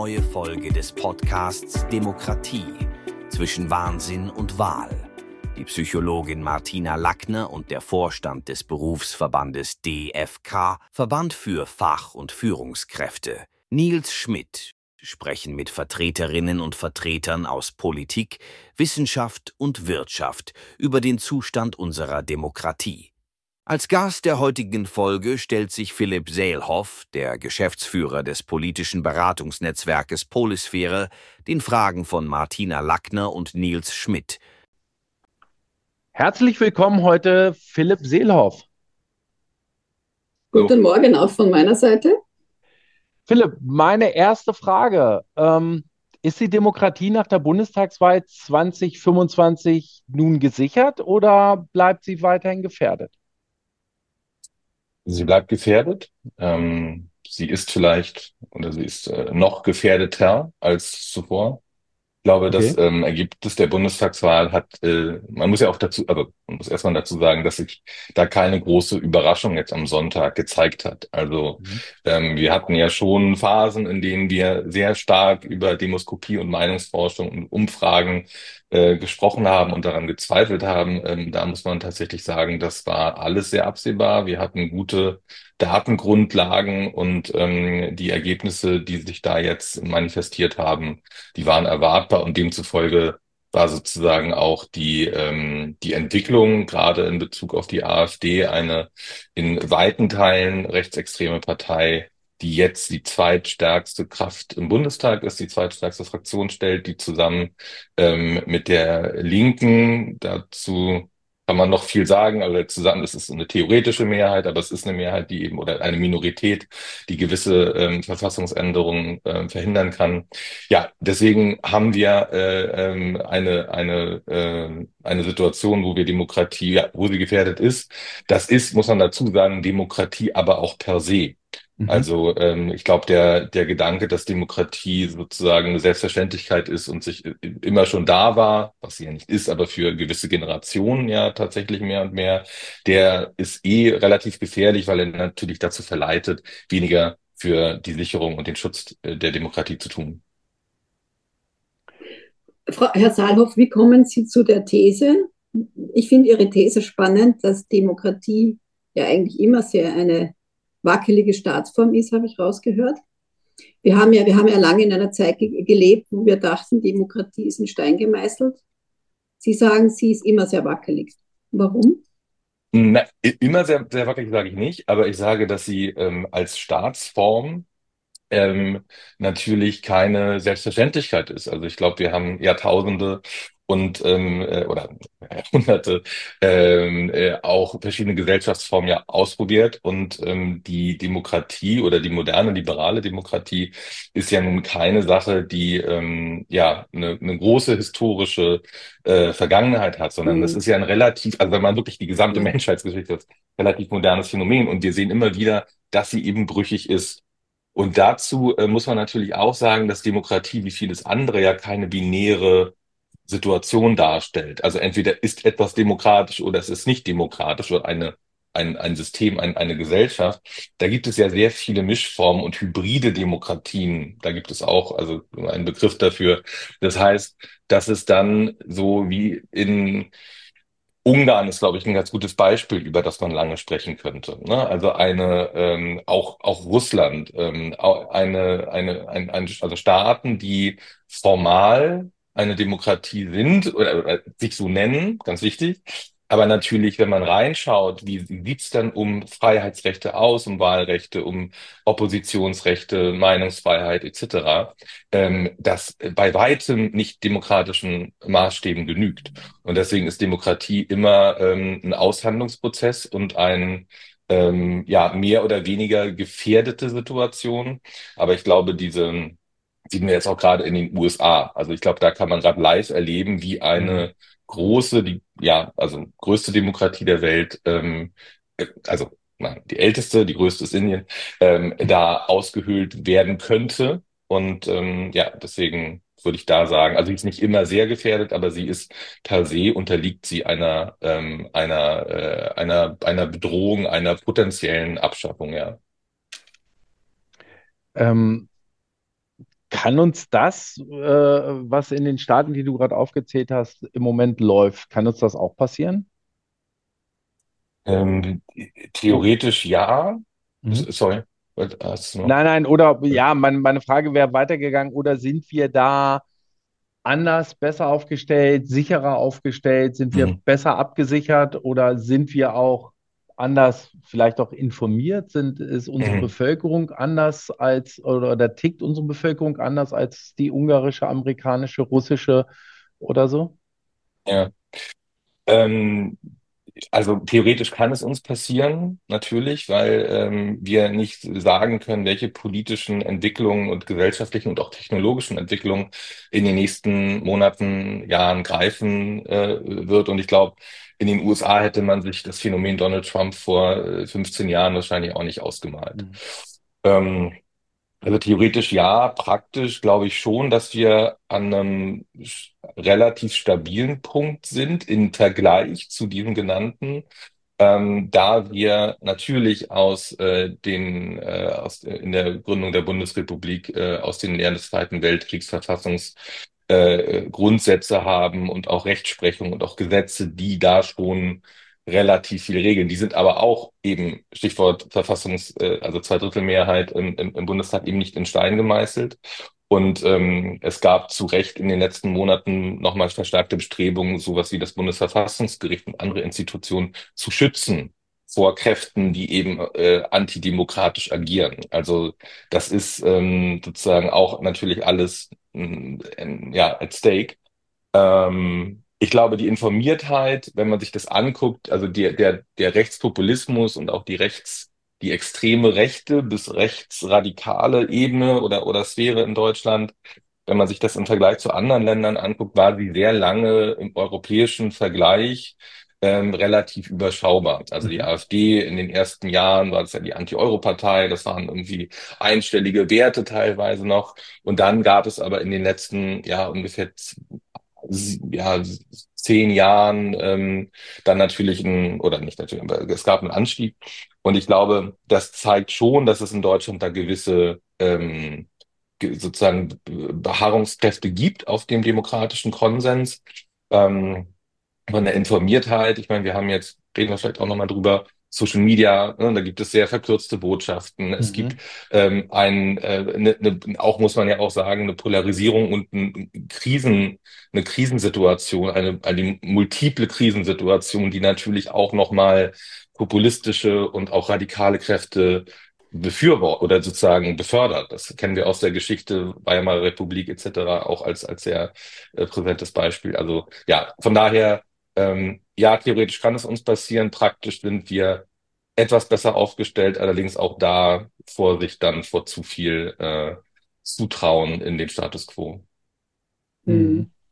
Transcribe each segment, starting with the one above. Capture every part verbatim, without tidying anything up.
neue Folge des Podcasts Demokratie zwischen Wahnsinn und Wahl. Die Psychologin Martina Lackner und der Vorstand des Berufsverbandes D F K, Verband für Fach- und Führungskräfte, Nils Schmidt, sprechen mit Vertreterinnen und Vertretern aus Politik, Wissenschaft und Wirtschaft über den Zustand unserer Demokratie. Als Gast der heutigen Folge stellt sich Philipp Seelhoff, der Geschäftsführer des politischen Beratungsnetzwerkes Polisphäre, den Fragen von Martina Lackner und Nils Schmidt. Herzlich willkommen heute, Philipp Seelhoff. Guten Morgen auch von meiner Seite. Philipp, meine erste Frage. Ähm, ist die Demokratie nach der Bundestagswahl zwanzig fünfundzwanzig nun gesichert oder bleibt sie weiterhin gefährdet? Sie bleibt gefährdet. Ähm, sie ist vielleicht oder sie ist äh, noch gefährdeter als zuvor. Ich glaube, Okay. das ähm, Ergebnis der Bundestagswahl hat, äh, man muss ja auch dazu, also man muss erstmal dazu sagen, dass sich da keine große Überraschung jetzt am Sonntag gezeigt hat. Also Mhm. ähm, wir hatten ja schon Phasen, in denen wir sehr stark über Demoskopie und Meinungsforschung und Umfragen äh, gesprochen haben und daran gezweifelt haben. Ähm, da muss man tatsächlich sagen, das war alles sehr absehbar. Wir hatten gute Datengrundlagen und ähm, die Ergebnisse, die sich da jetzt manifestiert haben, die waren erwartbar und demzufolge war sozusagen auch die ähm, die Entwicklung gerade in Bezug auf die AfD eine in weiten Teilen rechtsextreme Partei, die jetzt die zweitstärkste Kraft im Bundestag ist, die zweitstärkste Fraktion stellt, die zusammen ähm, mit der Linken dazu kann man noch viel sagen, aber zusammen, es ist eine theoretische Mehrheit, aber es ist eine Mehrheit, die eben oder eine Minorität, die gewisse ähm, Verfassungsänderungen ähm, verhindern kann. Ja, deswegen haben wir äh, ähm, eine eine äh, eine Situation, wo wir Demokratie, ja, wo sie gefährdet ist. Das ist, muss man dazu sagen, Demokratie, aber auch per se. Mhm. Also ähm, ich glaube, der der Gedanke, dass Demokratie sozusagen eine Selbstverständlichkeit ist und sich i- immer schon da war, was sie ja nicht ist, aber für gewisse Generationen ja tatsächlich mehr und mehr, der ist eh relativ gefährlich, weil er natürlich dazu verleitet, weniger für die Sicherung und den Schutz äh, der Demokratie zu tun. Frau, Herr Saalhoff, wie kommen Sie zu der These? Ich finde Ihre These spannend, dass Demokratie ja eigentlich immer sehr eine wackelige Staatsform ist, habe ich rausgehört. Wir haben ja, wir haben ja lange in einer Zeit ge gelebt, wo wir dachten, Demokratie ist in Stein gemeißelt. Sie sagen, sie ist immer sehr wackelig. Warum? Na, i- immer sehr, sehr wackelig sage ich nicht, aber ich sage, dass sie ähm, als Staatsform ähm, natürlich keine Selbstverständlichkeit ist. Also ich glaube, wir haben Jahrtausende und ähm, äh, oder Jahrhunderte ähm, äh, auch verschiedene Gesellschaftsformen ja ausprobiert und ähm, die Demokratie oder die moderne liberale Demokratie ist ja nun keine Sache, die ähm, ja eine, eine große historische äh, Vergangenheit hat, sondern das Mhm. ist ja ein relativ, also wenn man wirklich die gesamte Ja. Menschheitsgeschichte hat, relativ modernes Phänomen und wir sehen immer wieder, dass sie eben brüchig ist. Und dazu äh, muss man natürlich auch sagen, dass Demokratie wie vieles andere ja keine binäre Situation darstellt. Also entweder ist etwas demokratisch oder es ist nicht demokratisch oder eine, ein, ein System, ein, eine Gesellschaft. Da gibt es ja sehr viele Mischformen und hybride Demokratien. Da gibt es auch also einen Begriff dafür. Das heißt, dass es dann so wie in Ungarn ist, glaube ich, ein ganz gutes Beispiel, über das man lange sprechen könnte. Ne? Also eine, ähm, auch auch Russland, ähm, au- eine, eine, ein, ein, also Staaten, die formal eine Demokratie sind oder, oder sich so nennen, ganz wichtig. Aber natürlich, wenn man reinschaut, wie sieht's dann um Freiheitsrechte aus, um Wahlrechte, um Oppositionsrechte, Meinungsfreiheit et cetera, ähm, das bei weitem nicht demokratischen Maßstäben genügt. Und deswegen ist Demokratie immer ähm, ein Aushandlungsprozess und ein ähm, ja mehr oder weniger gefährdete Situation. Aber ich glaube, diese sehen wir jetzt auch gerade in den U S A. Also ich glaube, da kann man gerade live erleben, wie Mhm. eine große, die ja also größte Demokratie der Welt, ähm, äh, also nein, die älteste, die größte ist Indien, ähm, da ausgehöhlt werden könnte. Und ähm, ja, deswegen würde ich da sagen, also sie ist nicht immer sehr gefährdet, aber sie ist per se unterliegt sie einer ähm, einer äh, einer einer Bedrohung, einer potenziellen Abschaffung, ja. Ähm, Kann uns das, äh, was in den Staaten, die du gerade aufgezählt hast, im Moment läuft, kann uns das auch passieren? Ähm, Oh, theoretisch ja. mhm. S- Sorry, was hast du noch? Nein, nein, oder ja, mein, meine Frage wäre weitergegangen, oder sind wir da anders, besser aufgestellt, sicherer aufgestellt? Sind wir Mhm. besser abgesichert oder sind wir auch anders, vielleicht auch informiert? Sind, ist unsere Mhm. Bevölkerung anders als oder, oder tickt unsere Bevölkerung anders als die ungarische, amerikanische, russische oder so? Ja. Ähm, Also theoretisch kann es uns passieren, natürlich, weil ähm, wir nicht sagen können, welche politischen Entwicklungen und gesellschaftlichen und auch technologischen Entwicklungen in den nächsten Monaten, Jahren greifen äh, wird. Und ich glaube, in den U S A hätte man sich das Phänomen Donald Trump vor äh, fünfzehn Jahren wahrscheinlich auch nicht ausgemalt. Mhm. Ähm, also theoretisch ja, praktisch glaube ich schon, dass wir an einem sch- relativ stabilen Punkt sind im Vergleich zu diesem genannten, ähm, da wir natürlich aus äh, den äh, aus äh, in der Gründung der Bundesrepublik äh, aus den Lehren des Zweiten Weltkriegs Verfassungs äh, Grundsätze haben und auch Rechtsprechung und auch Gesetze, die da schon relativ viel regeln. Die sind aber auch eben, Stichwort Verfassungs, äh, also Zweidrittelmehrheit im, im, im Bundestag eben nicht in Stein gemeißelt. Und ähm, es gab zu Recht in den letzten Monaten nochmal verstärkte Bestrebungen, sowas wie das Bundesverfassungsgericht und andere Institutionen zu schützen vor Kräften, die eben äh, antidemokratisch agieren. Also das ist ähm, sozusagen auch natürlich alles mh, ja at stake. Ähm, ich glaube, die Informiertheit, wenn man sich das anguckt, also der, der, der Rechtspopulismus und auch die Rechts, die extreme Rechte bis rechtsradikale Ebene oder, oder Sphäre in Deutschland, wenn man sich das im Vergleich zu anderen Ländern anguckt, war sie sehr lange im europäischen Vergleich ähm, relativ überschaubar. Also die Mhm. AfD in den ersten Jahren war das ja die Anti-Euro-Partei, das waren irgendwie einstellige Werte teilweise noch. Und dann gab es aber in den letzten, ja, ungefähr s- ja, zehn Jahren ähm, dann natürlich ein, oder nicht natürlich, aber es gab einen Anstieg. Und ich glaube, das zeigt schon, dass es in Deutschland da gewisse ähm, ge- sozusagen Beharrungskräfte gibt auf dem demokratischen Konsens. Ähm, von der Informiertheit, ich meine, wir haben jetzt, reden wir vielleicht auch nochmal drüber, Social Media, ne, da gibt es sehr verkürzte Botschaften. Es gibt Mhm. ähm, ein, äh, ne, ne, auch muss man ja auch sagen, eine Polarisierung und ein Krisen, eine Krisensituation, eine, eine multiple Krisensituation, die natürlich auch nochmal populistische und auch radikale Kräfte befürwortet oder sozusagen befördert. Das kennen wir aus der Geschichte Weimarer Republik et cetera auch als, als sehr äh, präsentes Beispiel. Also ja, von daher ähm, ja, theoretisch kann es uns passieren. Praktisch sind wir etwas besser aufgestellt, allerdings auch da Vorsicht dann vor zu viel äh, Zutrauen in den Status quo. Hm. Mhm.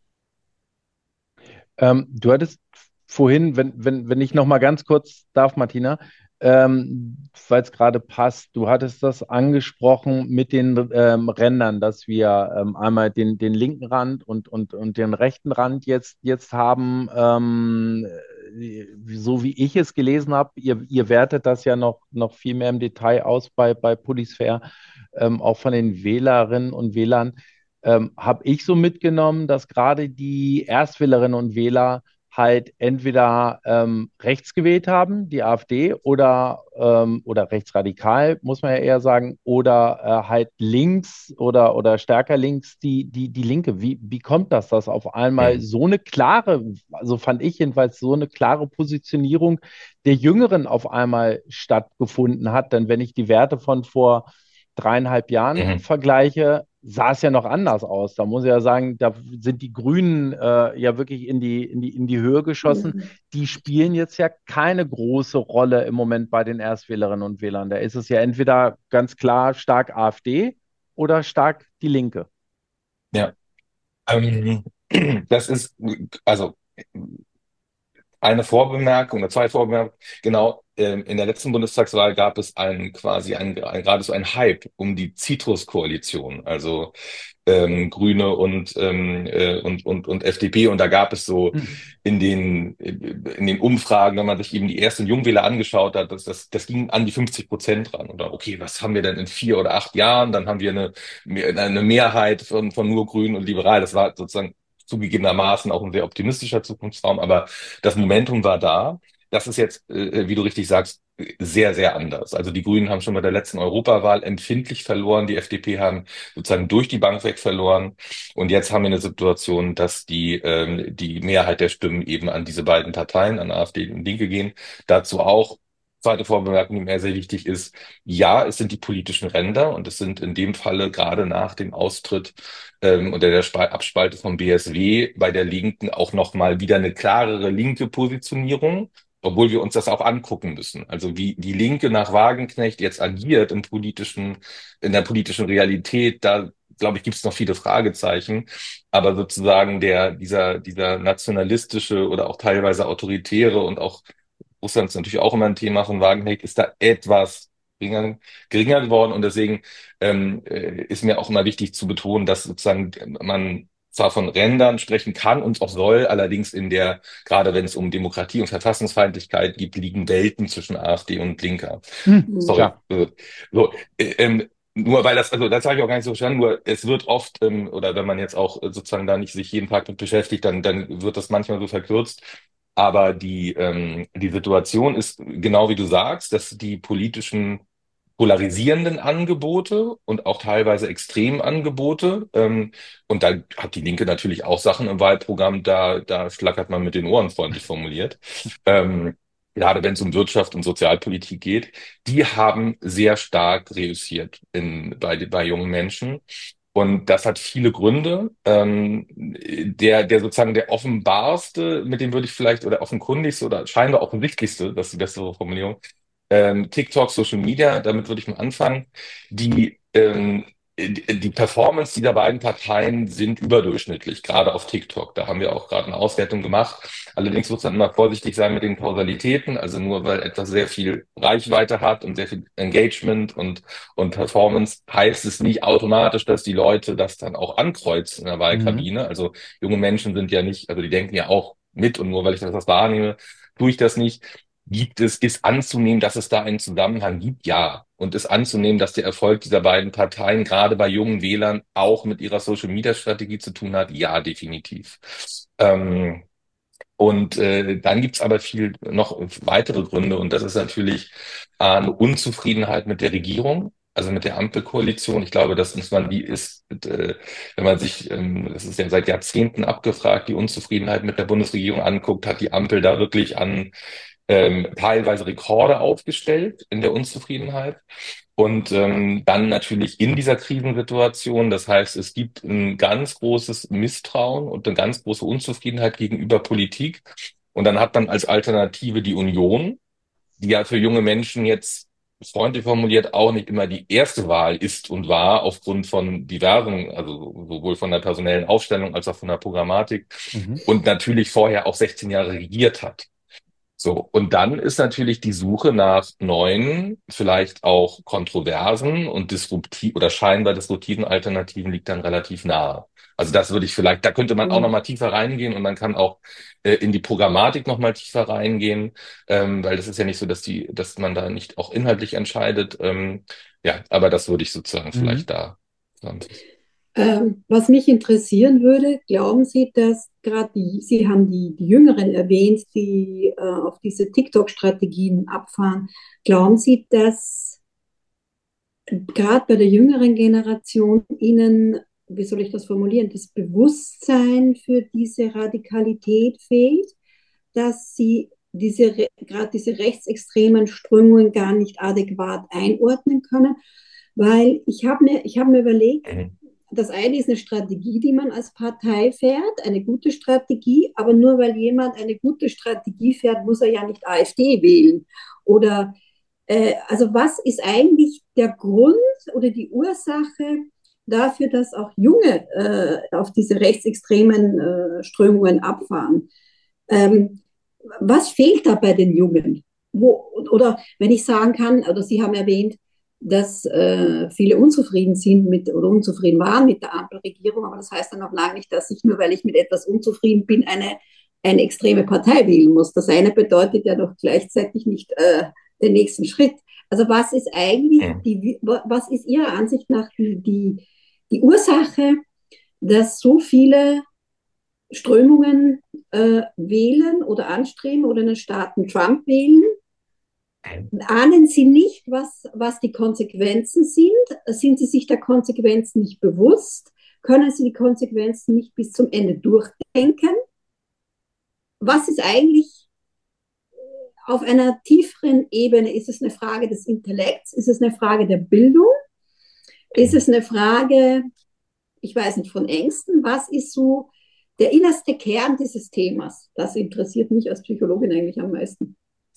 Ähm, du hattest vorhin, wenn, wenn, wenn ich noch mal ganz kurz darf, Martina, ähm, weil es gerade passt, du hattest das angesprochen mit den ähm, Rändern, dass wir ähm, einmal den, den linken Rand und, und, und den rechten Rand jetzt, jetzt haben. Ähm, so wie ich es gelesen habe, ihr, ihr wertet das ja noch, noch viel mehr im Detail aus bei, bei Police ähm, auch von den Wählerinnen und Wählern ähm, habe ich so mitgenommen, dass gerade die Erstwählerinnen und Wähler halt entweder ähm, rechts gewählt haben, die AfD, oder, ähm, oder rechtsradikal, muss man ja eher sagen, oder äh, halt links oder, oder stärker links die, die, die Linke. Wie, wie kommt das, dass auf einmal Hm. so eine klare, also fand ich jedenfalls so eine klare Positionierung der Jüngeren auf einmal stattgefunden hat? Denn wenn ich die Werte von vor dreieinhalb Jahren Mhm. vergleiche, sah es ja noch anders aus. Da muss ich ja sagen, da sind die Grünen äh, ja wirklich in die, in die, in die Höhe geschossen. Die spielen jetzt ja keine große Rolle im Moment bei den Erstwählerinnen und Wählern. Da ist es ja entweder ganz klar stark AfD oder stark die Linke. Ja, ähm, das ist also eine Vorbemerkung oder zwei Vorbemerkungen. Genau, ähm, in der letzten Bundestagswahl gab es einen quasi einen, ein, gerade so einen Hype um die Citrus-Koalition. Also ähm, Grüne und, ähm, äh, und, und, und F D P. Und da gab es so Hm. in den, in den Umfragen, wenn man sich eben die ersten Jungwähler angeschaut hat, das, das, das ging an die fünfzig Prozent ran. Oder okay, was haben wir denn in vier oder acht Jahren? Dann haben wir eine, eine Mehrheit von, von nur Grünen und Liberalen. Das war sozusagen zugegebenermaßen auch ein sehr optimistischer Zukunftsraum, aber das Momentum war da. Das ist jetzt, äh, wie du richtig sagst, sehr, sehr anders. Also die Grünen haben schon bei der letzten Europawahl empfindlich verloren. Die F D P haben sozusagen durch die Bank weg verloren. Und jetzt haben wir eine Situation, dass die, ähm, die Mehrheit der Stimmen eben an diese beiden Parteien, an AfD und Linke gehen. Dazu auch, zweite Vorbemerkung, die mir sehr wichtig ist, ja, es sind die politischen Ränder und es sind in dem Falle gerade nach dem Austritt ähm, unter der Sp- Abspalte vom B S W bei der Linken auch nochmal wieder eine klarere linke Positionierung, obwohl wir uns das auch angucken müssen. Also wie die Linke nach Wagenknecht jetzt agiert im politischen, in der politischen Realität, da glaube ich, gibt es noch viele Fragezeichen. Aber sozusagen der, dieser, dieser nationalistische oder auch teilweise autoritäre und auch Russland ist natürlich auch immer ein Thema von Wagenknecht, ist da etwas geringer, geringer geworden. Und deswegen ähm, äh, ist mir auch immer wichtig zu betonen, dass sozusagen man zwar von Rändern sprechen kann und auch soll, allerdings in der, gerade wenn es um Demokratie und Verfassungsfeindlichkeit geht, liegen Welten zwischen AfD und Linker. Hm. Sorry. Klar. Äh, So, äh, ähm, nur weil das, also das habe ich auch gar nicht so verstanden, nur es wird oft, ähm, oder wenn man jetzt auch äh, sozusagen da nicht sich jeden Tag mit beschäftigt, dann, dann wird das manchmal so verkürzt. Aber die, ähm, die Situation ist genau wie du sagst, dass die politischen polarisierenden Angebote und auch teilweise extremen Angebote, ähm, und da hat die Linke natürlich auch Sachen im Wahlprogramm, da, da schlackert man mit den Ohren, freundlich formuliert. Ähm, gerade wenn es um Wirtschaft und Sozialpolitik geht, die haben sehr stark reüssiert in, bei, bei jungen Menschen. Und das hat viele Gründe. Ähm, der, der sozusagen der offenbarste, mit dem würde ich vielleicht, oder offenkundigste oder scheinbar offensichtlichste, das ist die bessere Formulierung, ähm, TikTok, Social Media, damit würde ich mal anfangen. Die, ähm, die die Performance dieser beiden Parteien sind überdurchschnittlich, gerade auf TikTok. Da haben wir auch gerade eine Auswertung gemacht. Allerdings muss man immer vorsichtig sein mit den Kausalitäten. Also nur weil etwas sehr viel Reichweite hat und sehr viel Engagement und, und Performance, heißt es nicht automatisch, dass die Leute das dann auch ankreuzen in der Mhm. Wahlkabine. Also junge Menschen sind ja nicht, also die denken ja auch mit und nur weil ich das was wahrnehme, tue ich das nicht. Gibt es, ist anzunehmen, dass es da einen Zusammenhang gibt? Ja. Und ist anzunehmen, dass der Erfolg dieser beiden Parteien gerade bei jungen Wählern auch mit ihrer Social-Media-Strategie zu tun hat? Ja, definitiv. Ähm, und äh, dann gibt's aber viel noch weitere Gründe. Und das ist natürlich äh, eine Unzufriedenheit mit der Regierung, also mit der Ampelkoalition. Ich glaube, dass muss man die ist, äh, wenn man sich, ähm, das ist ja seit Jahrzehnten abgefragt, die Unzufriedenheit mit der Bundesregierung anguckt, hat die Ampel da wirklich an ähm, teilweise Rekorde aufgestellt in der Unzufriedenheit. Und ähm, dann natürlich in dieser Krisensituation, das heißt, es gibt ein ganz großes Misstrauen und eine ganz große Unzufriedenheit gegenüber Politik. Und dann hat man als Alternative die Union, die ja für junge Menschen jetzt freundlich formuliert auch nicht immer die erste Wahl ist und war, aufgrund von diversen, also sowohl von der personellen Aufstellung als auch von der Programmatik Mhm. und natürlich vorher auch sechzehn Jahre regiert hat. So, und dann ist natürlich die Suche nach neuen, vielleicht auch kontroversen und disruptiv oder scheinbar disruptiven Alternativen liegt dann relativ nahe. Also das würde ich vielleicht, da könnte man auch noch Mhm. mal tiefer reingehen und man kann auch äh, in die Programmatik noch mal tiefer reingehen, ähm, weil das ist ja nicht so, dass die, dass man da nicht auch inhaltlich entscheidet. Ähm, ja, aber das würde ich sozusagen Mhm. vielleicht da zusammenfassen. Ähm, was mich interessieren würde, glauben Sie, dass gerade die, Sie haben die, die Jüngeren erwähnt, die äh, auf diese TikTok-Strategien abfahren, glauben Sie, dass gerade bei der jüngeren Generation Ihnen, wie soll ich das formulieren, das Bewusstsein für diese Radikalität fehlt, dass Sie diese, gerade diese rechtsextremen Strömungen gar nicht adäquat einordnen können? Weil ich habe mir, ich hab mir überlegt, Mhm. das eine ist eine Strategie, die man als Partei fährt, eine gute Strategie, aber nur weil jemand eine gute Strategie fährt, muss er ja nicht AfD wählen. Oder äh, also was ist eigentlich der Grund oder die Ursache dafür, dass auch Junge äh, auf diese rechtsextremen äh, Strömungen abfahren? Ähm, Was fehlt da bei den Jungen? Wo, oder wenn ich sagen kann, oder Sie haben erwähnt, dass äh, viele unzufrieden sind mit oder unzufrieden waren mit der Ampelregierung. Aber das heißt dann auch lange nicht, dass ich nur, weil ich mit etwas unzufrieden bin, eine, eine extreme Partei wählen muss. Das eine bedeutet ja doch gleichzeitig nicht äh, den nächsten Schritt. Also was ist eigentlich Mhm. die, was ist Ihrer Ansicht nach die, die, die Ursache, dass so viele Strömungen äh, wählen oder anstreben oder einen Staaten Trump wählen? Ahnen Sie nicht, was, was die Konsequenzen sind? Sind Sie sich der Konsequenzen nicht bewusst? Können Sie die Konsequenzen nicht bis zum Ende durchdenken? Was ist eigentlich auf einer tieferen Ebene? Ist es eine Frage des Intellekts? Ist es eine Frage der Bildung? Ist es eine Frage, ich weiß nicht, von Ängsten? Was ist so der innerste Kern dieses Themas? Das interessiert mich als Psychologin eigentlich am meisten.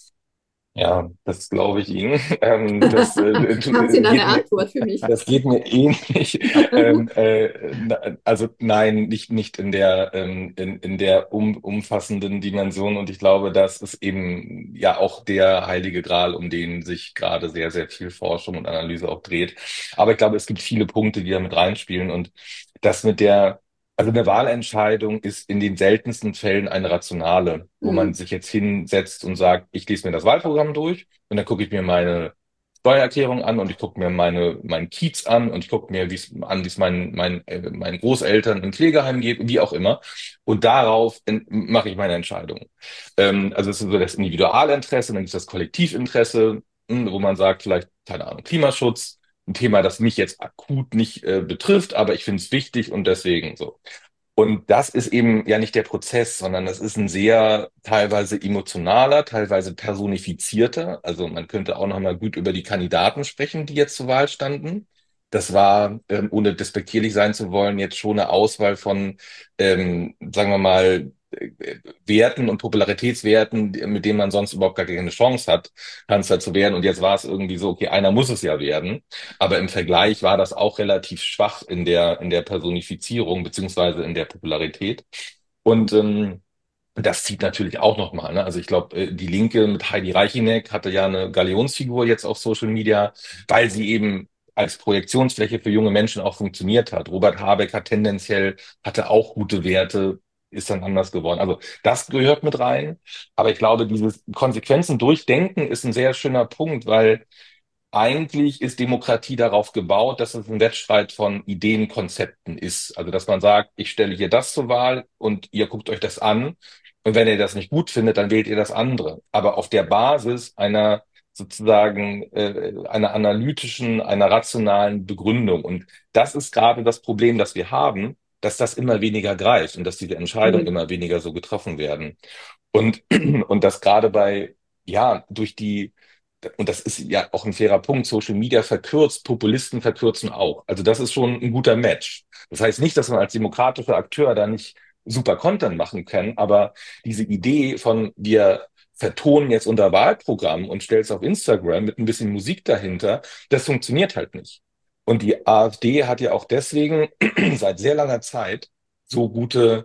Ja, das glaube ich Ihnen. Ähm, das äh, Haben Sie da eine geht mir, Antwort für mich? das geht mir ähnlich. Ähm, äh, na- also nein, nicht nicht in der ähm, in, in der um, umfassenden Dimension. Und ich glaube, das ist eben ja auch der heilige Gral, um den sich gerade sehr sehr viel Forschung und Analyse auch dreht. Aber ich glaube, es gibt viele Punkte, die da mit reinspielen, und das mit der also eine Wahlentscheidung ist in den seltensten Fällen eine rationale, wo man Hm. sich jetzt hinsetzt und sagt, ich lese mir das Wahlprogramm durch und dann gucke ich mir meine Steuererklärung an und ich gucke mir meine meinen Kiez an und ich gucke mir wie es an, wie es meinen meinen äh, meinen Großeltern im Pflegeheim geht, wie auch immer. Und darauf en- mache ich meine Entscheidung. Ähm, also es ist so das Individualinteresse, dann gibt es das Kollektivinteresse, hm, wo man sagt, vielleicht, keine Ahnung, Klimaschutz, ein Thema, das mich jetzt akut nicht äh, betrifft, aber ich finde es wichtig und deswegen so. Und das ist eben ja nicht der Prozess, sondern das ist ein sehr teilweise emotionaler, teilweise personifizierter. Also man könnte auch noch mal gut über die Kandidaten sprechen, die jetzt zur Wahl standen. Das war, ähm, ohne despektierlich sein zu wollen, jetzt schon eine Auswahl von, ähm, sagen wir mal, äh, Werten und Popularitätswerten, mit denen man sonst überhaupt gar keine Chance hat, Kanzler zu werden. Und jetzt war es irgendwie so, okay, einer muss es ja werden. Aber im Vergleich war das auch relativ schwach in der, in der Personifizierung beziehungsweise in der Popularität. Und ähm, das zieht natürlich auch nochmal. Ne? Also ich glaube, äh, die Linke mit Heidi Reicheneck hatte ja eine Galionsfigur jetzt auf Social Media, weil sie eben als Projektionsfläche für junge Menschen auch funktioniert hat. Robert Habeck hat tendenziell, hatte auch gute Werte, ist dann anders geworden. Also das gehört mit rein. Aber ich glaube, dieses Konsequenzen durchdenken ist ein sehr schöner Punkt, weil eigentlich ist Demokratie darauf gebaut, dass es ein Wettstreit von Ideenkonzepten ist. Also, dass man sagt, ich stelle hier das zur Wahl und ihr guckt euch das an. Und wenn ihr das nicht gut findet, dann wählt ihr das andere. Aber auf der Basis einer sozusagen äh, einer analytischen, einer rationalen Begründung. Und das ist gerade das Problem, das wir haben, dass das immer weniger greift und dass diese Entscheidungen Hm. immer weniger so getroffen werden. Und, und das gerade bei, ja, durch die und das ist ja auch ein fairer Punkt, Social Media verkürzt, Populisten verkürzen auch. Also das ist schon ein guter Match. Das heißt nicht, dass man als demokratischer Akteur da nicht super Content machen kann, aber diese Idee von wir vertonen jetzt unser Wahlprogramm und stellen es auf Instagram mit ein bisschen Musik dahinter, das funktioniert halt nicht. Und die AfD hat ja auch deswegen seit sehr langer Zeit so gute,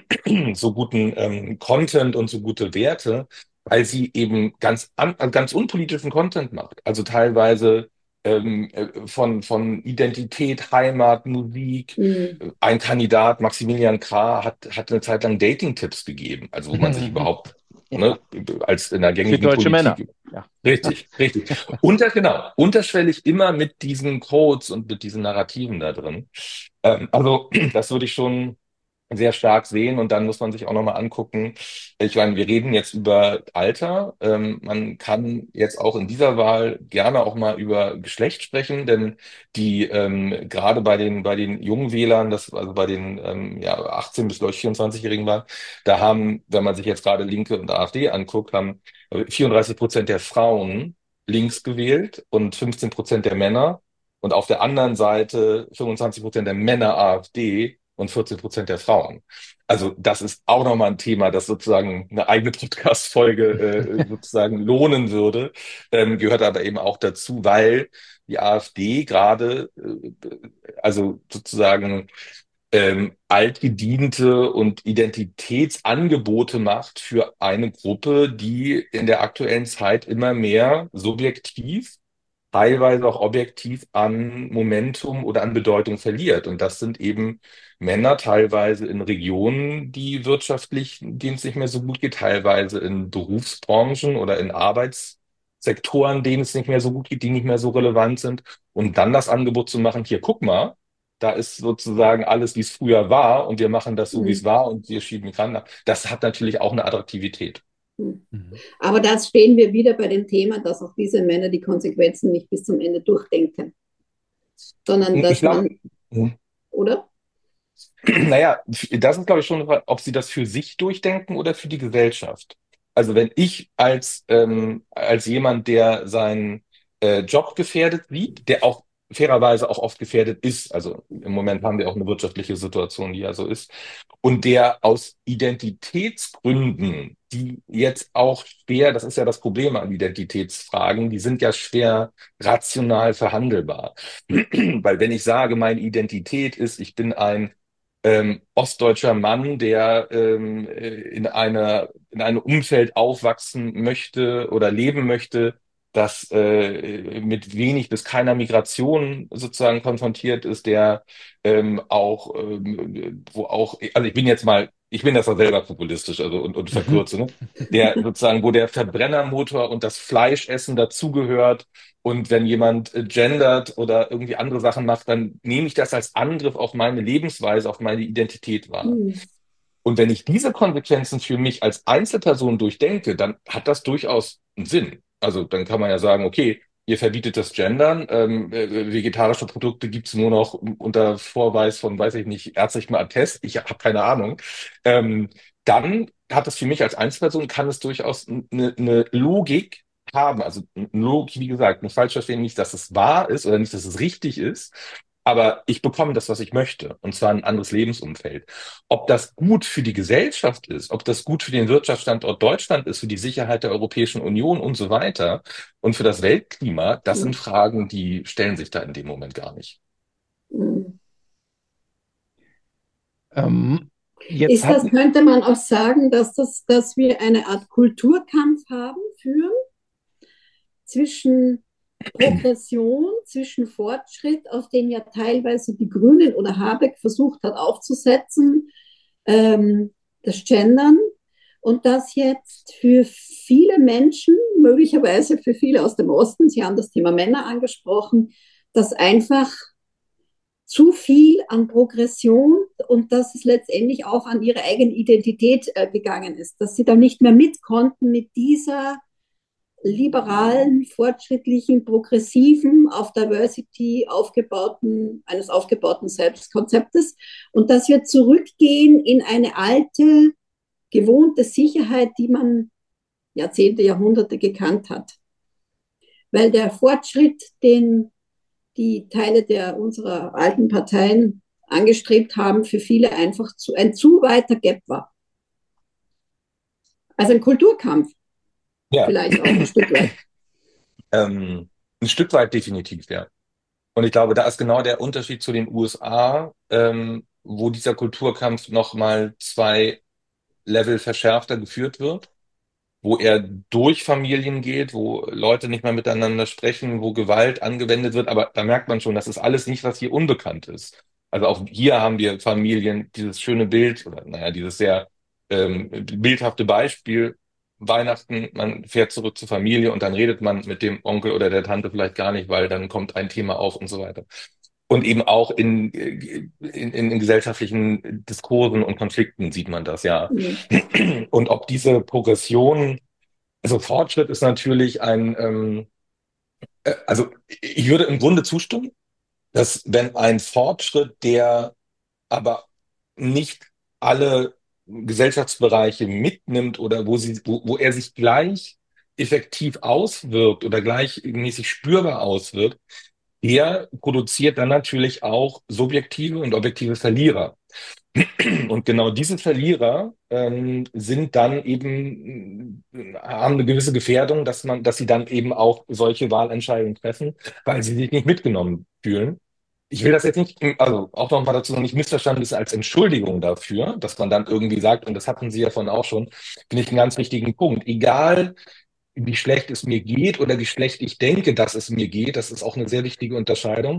so guten ähm, Content und so gute Werte, weil sie eben ganz, an, ganz unpolitischen Content macht. Also teilweise ähm, äh, von, von Identität, Heimat, Musik. Hm. Ein Kandidat, Maximilian Krah, hat, hat eine Zeit lang Dating-Tipps gegeben, also wo man sich überhaupt, Ja, ne, als in der für gängigen deutsche Männer. Politik. Ja. Richtig, richtig. Unter, genau, unterschwellig immer mit diesen Codes und mit diesen Narrativen da drin. Ähm, also das würde ich schon sehr stark sehen, und dann muss man sich auch nochmal angucken. Ich meine, wir reden jetzt über Alter. Ähm, man kann jetzt auch in dieser Wahl gerne auch mal über Geschlecht sprechen, denn die ähm, gerade bei den bei den jungen Wählern, das also bei den ähm, ja achtzehn bis glaube ich vierundzwanzig-Jährigen waren, da haben, wenn man sich jetzt gerade Linke und AfD anguckt, haben vierunddreißig Prozent der Frauen links gewählt und fünfzehn Prozent der Männer. Und auf der anderen Seite fünfundzwanzig Prozent der Männer AfD und vierzehn Prozent der Frauen. Also das ist auch nochmal ein Thema, das sozusagen eine eigene Podcast-Folge äh, sozusagen lohnen würde, ähm, gehört aber eben auch dazu, weil die AfD gerade, äh, also sozusagen ähm, altgediente und Identitätsangebote macht für eine Gruppe, die in der aktuellen Zeit immer mehr subjektiv teilweise auch objektiv an Momentum oder an Bedeutung verliert. Und das sind eben Männer teilweise in Regionen, die wirtschaftlich, denen es nicht mehr so gut geht, teilweise in Berufsbranchen oder in Arbeitssektoren, denen es nicht mehr so gut geht, die nicht mehr so relevant sind. Und dann das Angebot zu machen, hier, guck mal, da ist sozusagen alles, wie es früher war, und wir machen das so, wie es Mhm. war, und wir schieben Migranten ab. Das hat natürlich auch eine Attraktivität. Mhm. Mhm. Aber da stehen wir wieder bei dem Thema, dass auch diese Männer die Konsequenzen nicht bis zum Ende durchdenken, sondern Ich dass glaube, man, oder? naja, das ist, glaube ich, schon, eine Frage, ob sie das für sich durchdenken oder für die Gesellschaft. Also wenn ich als, ähm, als jemand, der seinen äh, Job gefährdet sieht, der auch fairerweise auch oft gefährdet ist, also im Moment haben wir auch eine wirtschaftliche Situation, die ja so ist, und der aus Identitätsgründen, die jetzt auch schwer, das ist ja das Problem an Identitätsfragen, die sind ja schwer rational verhandelbar. Weil wenn ich sage, meine Identität ist, ich bin ein ähm, ostdeutscher Mann, der ähm, äh, in einer, in einem Umfeld aufwachsen möchte oder leben möchte, das äh, mit wenig bis keiner Migration sozusagen konfrontiert ist, der ähm, auch, ähm, wo auch, also ich bin jetzt mal, ich bin das ja selber populistisch, also und, und Mhm. verkürze, ne? Der sozusagen, wo der Verbrennermotor und das Fleischessen dazugehört, und wenn jemand äh, gendert oder irgendwie andere Sachen macht, dann nehme ich das als Angriff auf meine Lebensweise, auf meine Identität wahr. Mhm. Und wenn ich diese Konsequenzen für mich als Einzelperson durchdenke, dann hat das durchaus einen Sinn. Also dann kann man ja sagen, okay, ihr verbietet das Gendern, ähm, äh, vegetarische Produkte gibt's nur noch unter Vorweis von, weiß ich nicht, ärztlichem Attest, ich habe keine Ahnung. Ähm, Dann hat es für mich als Einzelperson, kann es durchaus eine, eine Logik haben. Also eine Logik, wie gesagt, nicht falsch verstehen, nicht, dass es wahr ist oder nicht, dass es richtig ist, aber ich bekomme das, was ich möchte, und zwar ein anderes Lebensumfeld. Ob das gut für die Gesellschaft ist, ob das gut für den Wirtschaftsstandort Deutschland ist, für die Sicherheit der Europäischen Union und so weiter und für das Weltklima, das sind Mhm. Fragen, die stellen sich da in dem Moment gar nicht. Mhm. Ähm, jetzt Ist das, hatten, könnte man auch sagen, dass, das, dass wir eine Art Kulturkampf haben, führen zwischen Progression, zwischen Fortschritt, auf den ja teilweise die Grünen oder Habeck versucht hat aufzusetzen, ähm, das Gendern, und das jetzt für viele Menschen, möglicherweise für viele aus dem Osten, Sie haben das Thema Männer angesprochen, das einfach zu viel an Progression und dass es letztendlich auch an ihre eigene Identität äh, gegangen ist, dass sie da nicht mehr mit konnten mit dieser liberalen, fortschrittlichen, progressiven, auf Diversity aufgebauten, eines aufgebauten Selbstkonzeptes, und dass wir zurückgehen in eine alte, gewohnte Sicherheit, die man Jahrzehnte, Jahrhunderte gekannt hat. Weil der Fortschritt, den die Teile der unserer alten Parteien angestrebt haben, für viele einfach zu, ein zu weiter Gap war. Also ein Kulturkampf Ja, vielleicht auch ein Stück weit. ähm, ein Stück weit definitiv, ja. Und ich glaube, da ist genau der Unterschied zu den U S A, ähm, wo dieser Kulturkampf noch mal zwei Level verschärfter geführt wird, wo er durch Familien geht, wo Leute nicht mehr miteinander sprechen, wo Gewalt angewendet wird. Aber da merkt man schon, das ist alles nicht, was hier unbekannt ist. Also auch hier haben wir Familien, dieses schöne Bild, oder naja, dieses sehr ähm, bildhafte Beispiel, Weihnachten, man fährt zurück zur Familie und dann redet man mit dem Onkel oder der Tante vielleicht gar nicht, weil dann kommt ein Thema auf und so weiter. Und eben auch in, in, in, in gesellschaftlichen Diskursen und Konflikten sieht man das, ja. Mhm. Und ob diese Progression, also Fortschritt ist natürlich ein, ähm, äh, also ich würde im Grunde zustimmen, dass wenn ein Fortschritt, der aber nicht alle Gesellschaftsbereiche mitnimmt oder wo sie, wo, wo er sich gleich effektiv auswirkt oder gleichmäßig spürbar auswirkt, der produziert dann natürlich auch subjektive und objektive Verlierer. Und genau diese Verlierer ähm, sind dann eben, äh, haben eine gewisse Gefährdung, dass man, dass sie dann eben auch solche Wahlentscheidungen treffen, weil sie sich nicht mitgenommen fühlen. Ich will das jetzt nicht, also auch noch mal dazu noch nicht missverstanden ist als Entschuldigung dafür, dass man dann irgendwie sagt, und das hatten Sie ja vorhin auch schon, finde ich einen ganz wichtigen Punkt. Egal, wie schlecht es mir geht oder wie schlecht ich denke, dass es mir geht. Das ist auch eine sehr wichtige Unterscheidung.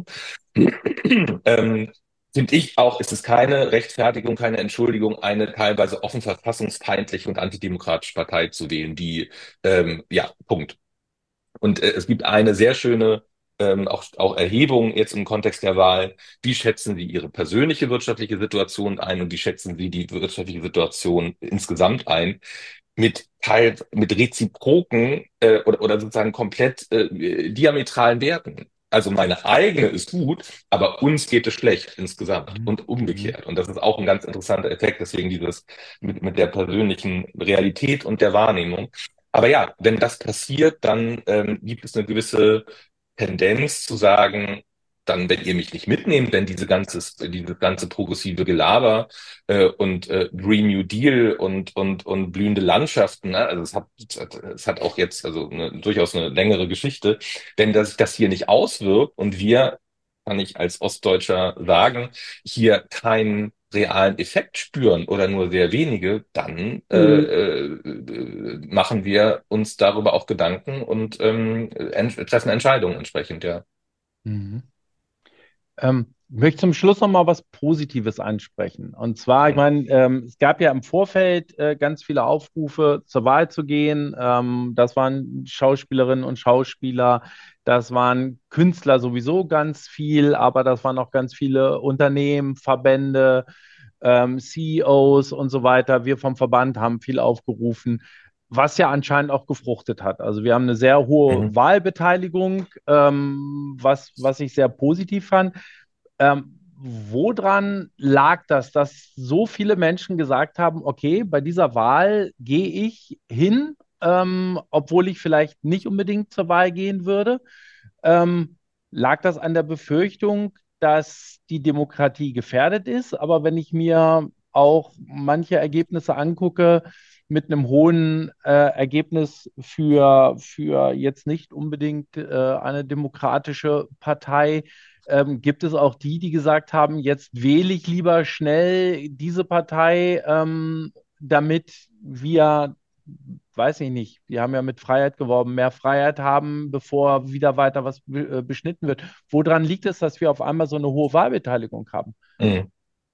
ähm, Finde ich auch, ist es keine Rechtfertigung, keine Entschuldigung, eine teilweise offen verfassungsfeindliche und antidemokratische Partei zu wählen, die, ähm, ja, Punkt. Und äh, es gibt eine sehr schöne ähm, auch, auch Erhebung jetzt im Kontext der Wahl. Wie schätzen Sie Ihre persönliche wirtschaftliche Situation ein und wie schätzen Sie die wirtschaftliche Situation insgesamt ein? Mit Teil, mit reziproken äh, oder, oder sozusagen komplett äh, diametralen Werten. Also meine eigene ist gut, aber uns geht es schlecht insgesamt Mhm. und umgekehrt. Und das ist auch ein ganz interessanter Effekt, deswegen dieses mit, mit der persönlichen Realität und der Wahrnehmung. Aber ja, wenn das passiert, dann ähm, gibt es eine gewisse Tendenz zu sagen, dann, wenn ihr mich nicht mitnehmt, wenn diese ganze, diese ganze progressive Gelaber äh, und äh, Green New Deal und und und blühende Landschaften, ne? Also es hat es hat auch jetzt also eine, durchaus eine längere Geschichte. Wenn das das hier nicht auswirkt und wir, kann ich als Ostdeutscher sagen, hier keinen realen Effekt spüren oder nur sehr wenige, dann äh, Mhm. äh, machen wir uns darüber auch Gedanken und ähm, ent treffen Entscheidungen entsprechend, ja. Mhm. Ähm, ich möchte zum Schluss noch mal was Positives ansprechen. Und zwar, ich meine, ähm, es gab ja im Vorfeld äh, ganz viele Aufrufe, zur Wahl zu gehen. Ähm, das waren Schauspielerinnen und Schauspieler, das waren Künstler sowieso ganz viel, aber das waren auch ganz viele Unternehmen, Verbände, ähm, C E Os und so weiter. Wir vom Verband haben viel aufgerufen, was ja anscheinend auch gefruchtet hat. Also wir haben eine sehr hohe Mhm. Wahlbeteiligung, ähm, was, was ich sehr positiv fand. Ähm, woran lag das, dass so viele Menschen gesagt haben, okay, bei dieser Wahl gehe ich hin, ähm, obwohl ich vielleicht nicht unbedingt zur Wahl gehen würde? Ähm, lag das an der Befürchtung, dass die Demokratie gefährdet ist? Aber wenn ich mir auch manche Ergebnisse angucke, mit einem hohen äh, Ergebnis für, für jetzt nicht unbedingt äh, eine demokratische Partei, ähm, gibt es auch die, die gesagt haben, jetzt wähle ich lieber schnell diese Partei, ähm, damit wir, weiß ich nicht, wir haben ja mit Freiheit geworben, mehr Freiheit haben, bevor wieder weiter was be äh, beschnitten wird. Woran liegt es, dass wir auf einmal so eine hohe Wahlbeteiligung haben? Mhm.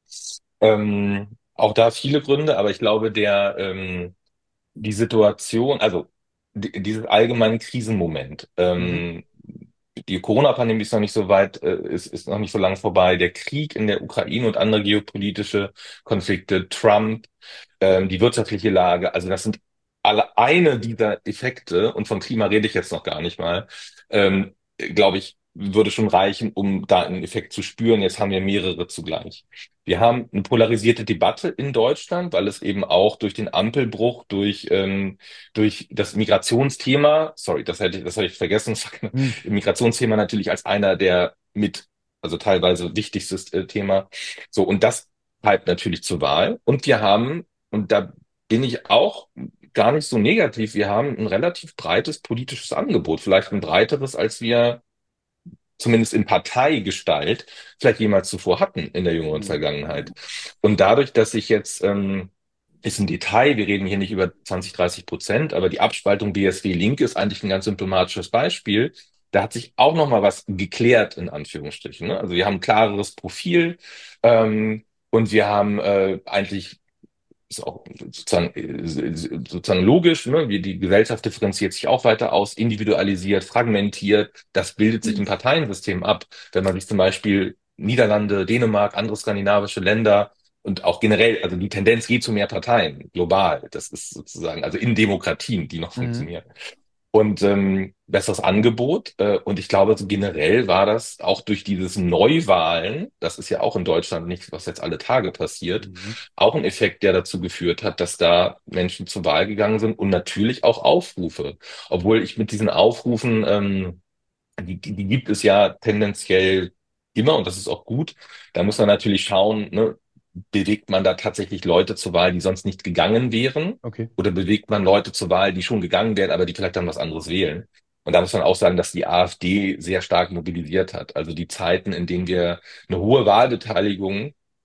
Ähm, auch da viele Gründe, aber ich glaube, der ähm, die Situation, also die, dieses allgemeine Krisenmoment, Mhm. ähm, die Corona-Pandemie ist noch nicht so weit, äh, ist, ist noch nicht so lang vorbei. Der Krieg in der Ukraine und andere geopolitische Konflikte, Trump, ähm, die wirtschaftliche Lage, also das sind alle eine dieser Effekte, und von Klima rede ich jetzt noch gar nicht mal, ähm, glaube ich, würde schon reichen, um da einen Effekt zu spüren. Jetzt haben wir mehrere zugleich. Wir haben eine polarisierte Debatte in Deutschland, weil es eben auch durch den Ampelbruch, durch ähm, durch das Migrationsthema, sorry, das hätte ich, das habe ich vergessen, Mhm. Migrationsthema natürlich als einer der mit, also teilweise wichtigstes äh, Thema. So, und das treibt natürlich zur Wahl. Und wir haben, und da bin ich auch gar nicht so negativ, wir haben ein relativ breites politisches Angebot, vielleicht ein breiteres, als wir zumindest in Parteigestalt vielleicht jemals zuvor hatten in der jüngeren Mhm. Vergangenheit. Und dadurch, dass ich jetzt ähm, ist ein Detail, wir reden hier nicht über zwanzig, dreißig Prozent, aber die Abspaltung B S W-Linke ist eigentlich ein ganz symptomatisches Beispiel. Da hat sich auch noch mal was geklärt, in Anführungsstrichen. Ne? Also wir haben ein klareres Profil ähm, und wir haben äh, eigentlich ist auch sozusagen, äh, sozusagen logisch, ne? Wie die Gesellschaft differenziert sich auch weiter aus, individualisiert, fragmentiert. Das bildet sich im Parteiensystem ab. Wenn man sich zum Beispiel Niederlande, Dänemark, andere skandinavische Länder und auch generell, also die Tendenz geht zu mehr Parteien, global. Das ist sozusagen, also in Demokratien, die noch Mhm. funktionieren. Und ähm, besseres Angebot. Äh, und ich glaube, so generell war das auch durch dieses Neuwahlen, das ist ja auch in Deutschland nicht, was jetzt alle Tage passiert, Mhm. auch ein Effekt, der dazu geführt hat, dass da Menschen zur Wahl gegangen sind und natürlich auch Aufrufe. Obwohl ich mit diesen Aufrufen, ähm, die, die, die gibt es ja tendenziell immer und das ist auch gut. Da muss man natürlich schauen, ne, bewegt man da tatsächlich Leute zur Wahl, die sonst nicht gegangen wären? Okay. Oder bewegt man Leute zur Wahl, die schon gegangen wären, aber die vielleicht dann was anderes wählen? Und da muss man auch sagen, dass die AfD sehr stark mobilisiert hat. Also die Zeiten, in denen wir eine hohe Wahlbeteiligung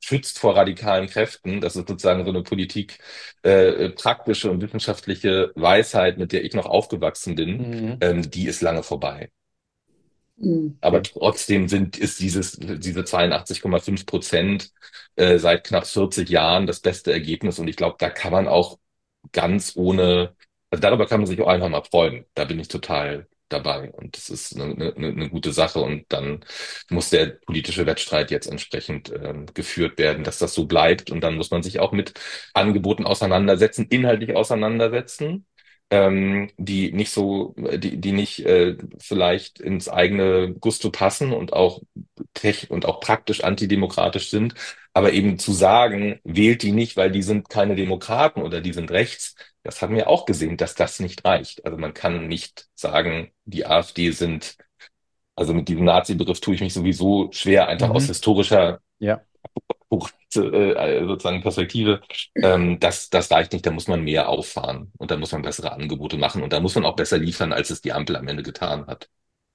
schützt vor radikalen Kräften. Das ist sozusagen so eine Politik, äh, praktische und wissenschaftliche Weisheit, mit der ich noch aufgewachsen bin, Mhm. ähm, die ist lange vorbei. Mhm. Aber Okay. trotzdem sind, ist dieses, diese zweiundachtzig Komma fünf Prozent äh, seit knapp vierzig Jahren das beste Ergebnis. Und ich glaube, da kann man auch ganz ohne, also darüber kann man sich auch einfach mal freuen. Da bin ich total dabei. Und das ist eine, eine, eine gute Sache. Und dann muss der politische Wettstreit jetzt entsprechend ähm, geführt werden, dass das so bleibt. Und dann muss man sich auch mit Angeboten auseinandersetzen, inhaltlich auseinandersetzen, ähm, die nicht so, die, die nicht äh, vielleicht ins eigene Gusto passen und auch tech und auch praktisch antidemokratisch sind, aber eben zu sagen, wählt die nicht, weil die sind keine Demokraten oder die sind rechts, das haben wir auch gesehen, dass das nicht reicht. Also man kann nicht sagen, die AfD sind, also mit diesem Nazi-Begriff tue ich mich sowieso schwer, einfach aus Mhm. historischer Ja. äh, sozusagen Perspektive, ähm, das, das reicht nicht, da muss man mehr auffahren und da muss man bessere Angebote machen und da muss man auch besser liefern, als es die Ampel am Ende getan hat.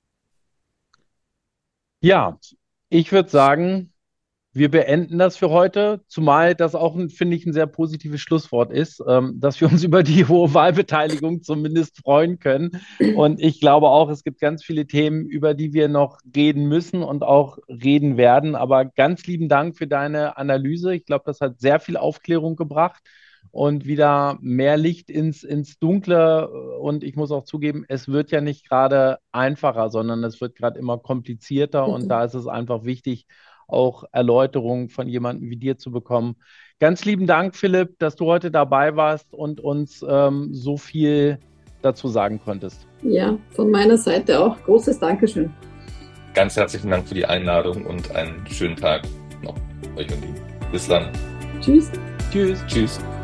Ja, ich würde sagen, wir beenden das für heute, zumal das auch, ein, finde ich, ein sehr positives Schlusswort ist, ähm, dass wir uns über die hohe Wahlbeteiligung zumindest freuen können. Und ich glaube auch, es gibt ganz viele Themen, über die wir noch reden müssen und auch reden werden. Aber ganz lieben Dank für deine Analyse. Ich glaube, das hat sehr viel Aufklärung gebracht und wieder mehr Licht ins, ins Dunkle. Und ich muss auch zugeben, es wird ja nicht gerade einfacher, sondern es wird gerade immer komplizierter. Und da ist es einfach wichtig, auch Erläuterungen von jemandem wie dir zu bekommen. Ganz lieben Dank, Philipp, dass du heute dabei warst und uns ähm, so viel dazu sagen konntest. Ja, von meiner Seite auch großes Dankeschön. Ganz herzlichen Dank für die Einladung und einen schönen Tag noch euch und Ihnen. Bis dann. Tschüss. Tschüss. Tschüss.